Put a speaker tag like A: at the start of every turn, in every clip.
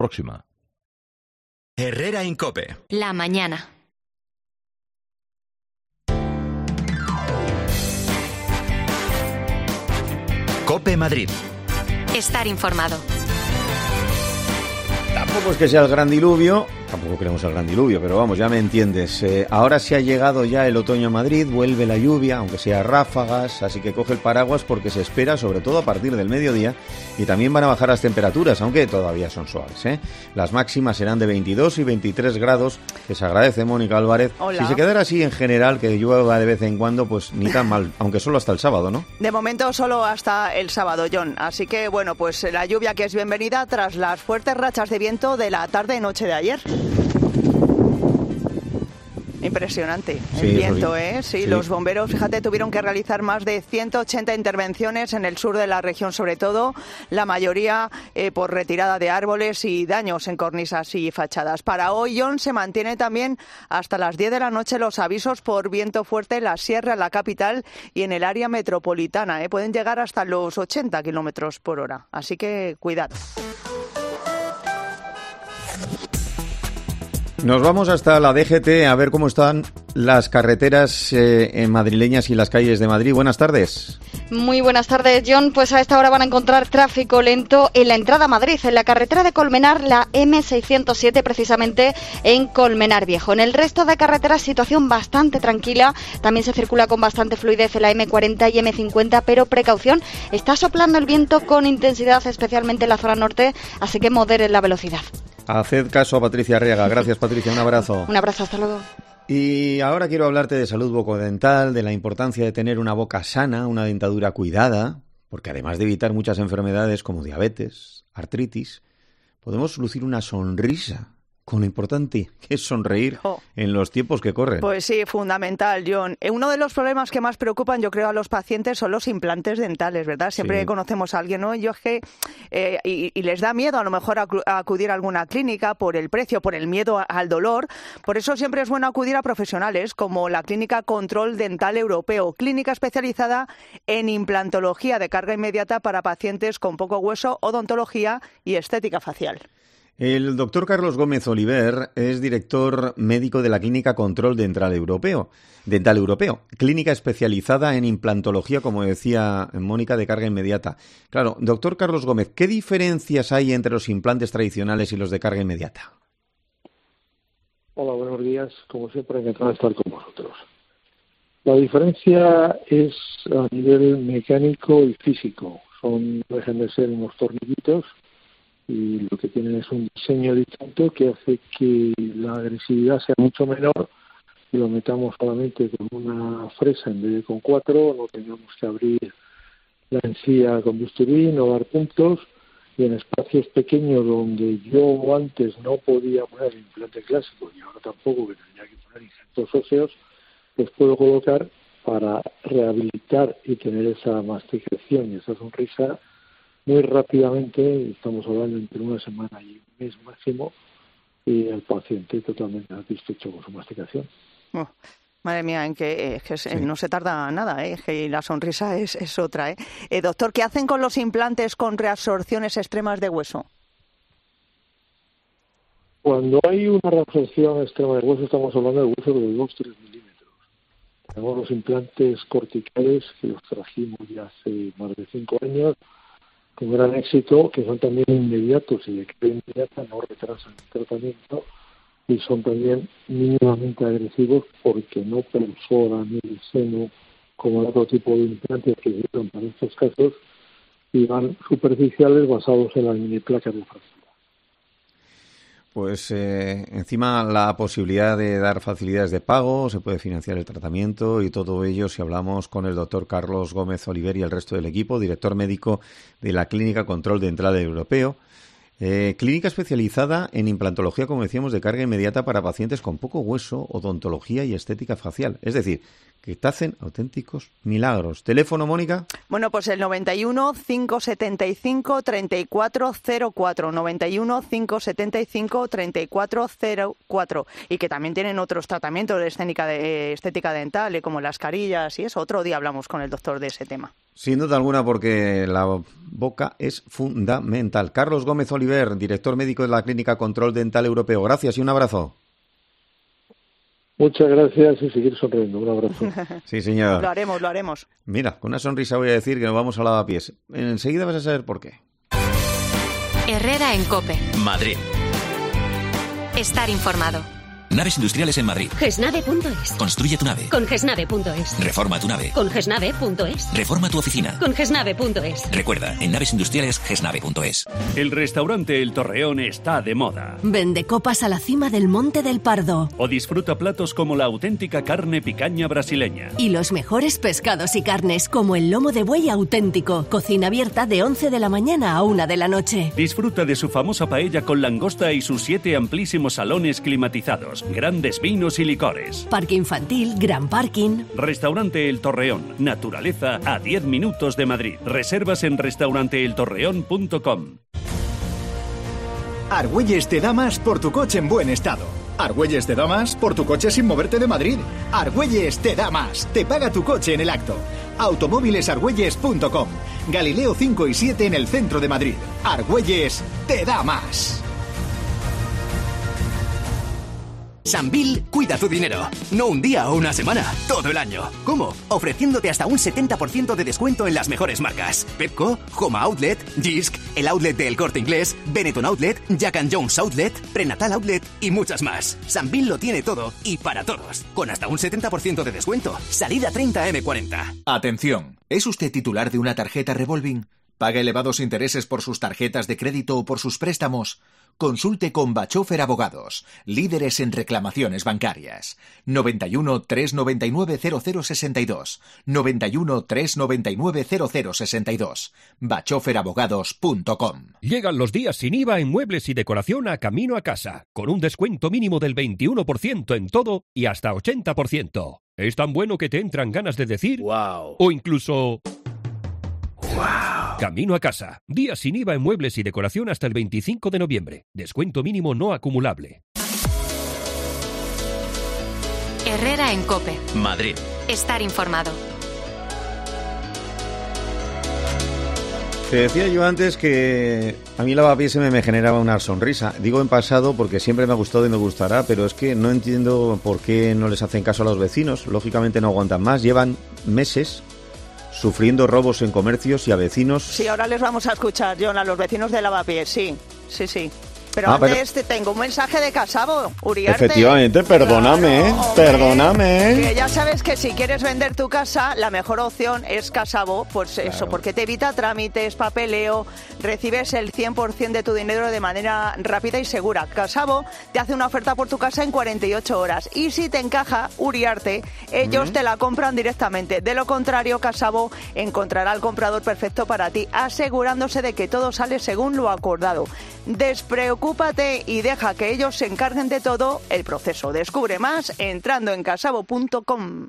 A: próxima.
B: Herrera en COPE.
C: La mañana.
B: COPE Madrid.
C: Estar informado.
D: Tampoco es que sea el gran diluvio, tampoco queremos el gran diluvio, pero vamos, ya me entiendes. Ahora sí ha llegado ya el otoño a Madrid, vuelve la lluvia, aunque sea ráfagas, así que coge el paraguas porque se espera, sobre todo a partir del mediodía, y también van a bajar las temperaturas, aunque todavía son suaves, ¿eh? Las máximas serán de 22 y 23 grados, que se agradece, Mónica Álvarez.
E: Hola.
D: Si se quedara así en general, que llueva de vez en cuando, pues ni tan mal, aunque solo hasta el sábado, ¿no?
E: De momento solo hasta el sábado, John. Así que, bueno, pues la lluvia que es bienvenida tras las fuertes rachas de viento de la tarde y noche de ayer. Impresionante el viento, ¿eh? Sí, los bomberos, fíjate, tuvieron que realizar más de 180 intervenciones en el sur de la región, sobre todo, la mayoría por retirada de árboles y daños en cornisas y fachadas. Para hoy, John, se mantiene también hasta las 10 de la noche los avisos por viento fuerte en la sierra, en la capital y en el área metropolitana, ¿eh? Pueden llegar hasta los 80 kilómetros por hora, así que cuidado.
D: Nos vamos hasta la DGT a ver cómo están las carreteras madrileñas y las calles de Madrid. Buenas tardes.
F: Muy buenas tardes, John. Pues a esta hora van a encontrar tráfico lento en la entrada a Madrid, en la carretera de Colmenar, la M607, precisamente en Colmenar Viejo. En el resto de carreteras, situación bastante tranquila. También se circula con bastante fluidez en la M40 y M50, pero precaución, está soplando el viento con intensidad, especialmente en la zona norte, así que moderen la velocidad.
D: Haced caso a Patricia Arriaga. Gracias, Patricia. Un abrazo.
F: Un abrazo, hasta luego.
D: Y ahora quiero hablarte de salud bucodental, de la importancia de tener una boca sana, una dentadura cuidada, porque además de evitar muchas enfermedades como diabetes, artritis, podemos lucir una sonrisa con lo importante que es sonreír en los tiempos que corren.
E: Pues sí, fundamental, John. Uno de los problemas que más preocupan, yo creo, a los pacientes son los implantes dentales, ¿verdad? Siempre conocemos a alguien, ¿no? Yo es que y les da miedo a lo mejor a acudir a alguna clínica por el precio, por el miedo al dolor. Por eso siempre es bueno acudir a profesionales como la Clínica Control Dental Europeo, clínica especializada en implantología de carga inmediata para pacientes con poco hueso, odontología y estética facial.
D: El doctor Carlos Gómez Oliver es director médico de la Clínica Control Dental Europeo, clínica especializada en implantología, como decía Mónica, de carga inmediata. Claro, doctor Carlos Gómez, ¿qué diferencias hay entre los implantes tradicionales y los de carga inmediata?
G: Hola, buenos días. Como siempre, encantado de estar con vosotros. La diferencia es a nivel mecánico y físico. Dejan de ser unos tornillitos y lo que tienen es un diseño distinto que hace que la agresividad sea mucho menor y lo metamos solamente con una fresa en vez de con 4, no tengamos que abrir la encía con bisturí, no dar puntos, y en espacios pequeños donde yo antes no podía poner implante clásico y ahora tampoco, que tendría que poner injertos óseos, pues puedo colocar para rehabilitar y tener esa masticación y esa sonrisa muy rápidamente. Estamos hablando entre una semana y un mes máximo, y el paciente totalmente satisfecho con su masticación.
E: Oh, madre mía, no se tarda nada, que la sonrisa es otra. Doctor, ¿qué hacen con los implantes con reabsorciones extremas de hueso?
G: Cuando hay una reabsorción extrema de hueso, estamos hablando de hueso de 2-3 milímetros. Tenemos los implantes corticales, que los trajimos ya hace más de 5 años, con gran éxito, que son también inmediatos y de carga inmediata, no retrasan el tratamiento, y son también mínimamente agresivos porque no perforan el seno como el otro tipo de implantes que se usan para estos casos, y van superficiales basados en las mini placas de fractura.
D: Pues encima la posibilidad de dar facilidades de pago, se puede financiar el tratamiento y todo ello si hablamos con el doctor Carlos Gómez Oliver y el resto del equipo, director médico de la Clínica Control Dental Europeo. Clínica especializada en implantología, como decíamos, de carga inmediata para pacientes con poco hueso, odontología y estética facial. Es decir, que te hacen auténticos milagros. ¿Teléfono, Mónica?
E: Bueno, pues el 91 575 3404, 91 575 3404, y que también tienen otros tratamientos de estética dental, como las carillas y eso. Otro día hablamos con el doctor de ese tema.
D: Sin duda alguna, porque la boca es fundamental. Carlos Gómez Oliver, director médico de la Clínica Control Dental Europeo. Gracias y un abrazo.
G: Muchas gracias y seguir sonriendo. Un abrazo.
D: Sí, señor.
E: Lo haremos.
D: Mira, con una sonrisa voy a decir que nos vamos a lavapiés. Enseguida vas a saber por qué.
C: Herrera en COPE.
B: Madrid.
C: Estar informado.
A: Naves industriales en Madrid.
H: Gesnave.es.
A: Construye tu nave.
H: Con Gesnave.es.
A: Reforma tu nave.
H: Con Gesnave.es.
A: Reforma tu oficina.
H: Con Gesnave.es.
A: Recuerda, en naves industriales, Gesnave.es.
I: El restaurante El Torreón está de moda.
J: Vende copas a la cima del Monte del Pardo.
I: O disfruta platos como la auténtica carne picaña brasileña.
J: Y los mejores pescados y carnes, como el lomo de buey auténtico. Cocina abierta de 11 de la mañana a 1 de la noche.
I: Disfruta de su famosa paella con langosta y sus 7 amplísimos salones climatizados. Grandes vinos y licores.
J: Parque infantil, gran parking.
I: Restaurante El Torreón. Naturaleza a 10 minutos de Madrid. Reservas en restauranteeltorreón.com.
K: Argüelles te da más por tu coche en buen estado. Argüelles te da más por tu coche sin moverte de Madrid. Argüelles te da más. Te paga tu coche en el acto. Automóvilesargüelles.com. Galileo 5 y 7 en el centro de Madrid. Argüelles te da más.
L: Sambil cuida tu dinero. No un día o una semana, todo el año. ¿Cómo? Ofreciéndote hasta un 70% de descuento en las mejores marcas. Pepco, Home Outlet, Jysk, el outlet de El Corte Inglés, Benetton Outlet, Jack & Jones Outlet, Prenatal Outlet y muchas más. Sambil lo tiene todo y para todos. Con hasta un 70% de descuento. Salida 30M40.
K: Atención, ¿es usted titular de una tarjeta revolving? ¿Paga elevados intereses por sus tarjetas de crédito o por sus préstamos? Consulte con Bachofer Abogados, líderes en reclamaciones bancarias. 91 399 0062. 91 399 0062. bachoferabogados.com.
M: Llegan los días sin IVA en muebles y decoración a Camino a Casa, con un descuento mínimo del 21% en todo y hasta 80%. Es tan bueno que te entran ganas de decir ¡wow! O incluso ¡wow! Camino a Casa. Días sin IVA en muebles y decoración hasta el 25 de noviembre. Descuento mínimo no acumulable.
C: Herrera en COPE.
B: Madrid.
C: Estar informado.
D: Te decía yo antes que a mí lavapiés me generaba una sonrisa. Digo en pasado porque siempre me ha gustado y me gustará, pero es que no entiendo por qué no les hacen caso a los vecinos. Lógicamente no aguantan más. Llevan meses sufriendo robos en comercios y a vecinos.
E: Sí, ahora les vamos a escuchar, John, a los vecinos de Lavapiés, sí. Pero antes tengo un mensaje de Casabo, Uriarte.
D: Efectivamente, perdóname,
E: claro,
D: perdóname.
E: Que ya sabes que si quieres vender tu casa, la mejor opción es Casabo, pues claro. Eso, porque te evita trámites, papeleo, recibes el 100% de tu dinero de manera rápida y segura. Casabo te hace una oferta por tu casa en 48 horas y si te encaja, Uriarte, ellos te la compran directamente. De lo contrario, Casabo encontrará al comprador perfecto para ti, asegurándose de que todo sale según lo acordado. Despreocúpate y deja que ellos se encarguen de todo el proceso. Descubre más entrando en casabo.com.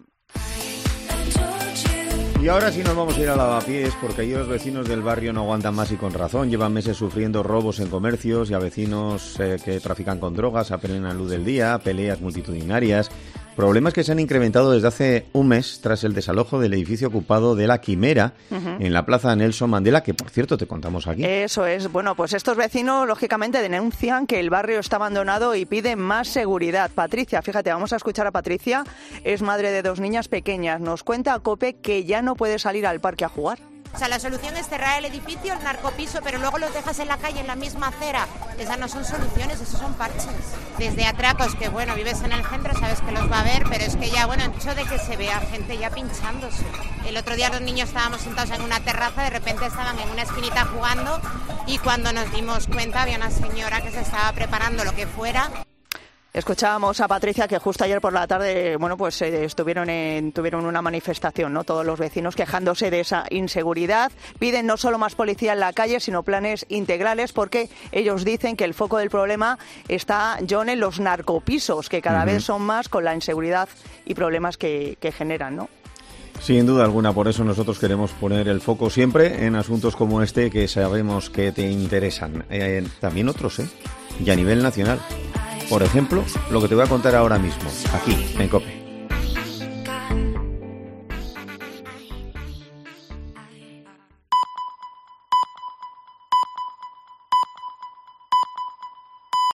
D: Y ahora sí nos vamos a ir a Lavapiés, porque allí los vecinos del barrio no aguantan más y con razón. Llevan meses sufriendo robos en comercios y a vecinos que trafican con drogas a plena luz del día, peleas multitudinarias. Problemas que se han incrementado desde hace un mes tras el desalojo del edificio ocupado de La Quimera en la plaza Nelson Mandela, que por cierto te contamos aquí.
E: Eso es. Bueno, pues estos vecinos lógicamente denuncian que el barrio está abandonado y piden más seguridad. Patricia, fíjate, vamos a escuchar a Patricia, es madre de 2 niñas pequeñas. Nos cuenta a COPE que ya no puede salir al parque a jugar.
N: O sea, la solución es cerrar el edificio, el narcopiso, pero luego los dejas en la calle, en la misma acera. Esas no son soluciones, esos son parches. Desde atracos, que bueno, vives en el centro, sabes que los va a haber, pero es que ya, bueno, el hecho de que se vea gente ya pinchándose. El otro día los niños estábamos sentados en una terraza, de repente estaban en una esquinita jugando y cuando nos dimos cuenta había una señora que se estaba preparando lo que fuera.
E: Escuchábamos a Patricia que justo ayer por la tarde, bueno, pues tuvieron una manifestación, ¿no? Todos los vecinos quejándose de esa inseguridad. Piden no solo más policía en la calle, sino planes integrales, porque ellos dicen que el foco del problema está, John, en los narcopisos, que cada vez son más con la inseguridad y problemas que generan, ¿no?
D: Sin duda alguna, por eso nosotros queremos poner el foco siempre en asuntos como este que sabemos que te interesan. También otros, y a nivel nacional. Por ejemplo, lo que te voy a contar ahora mismo, aquí, en COPE.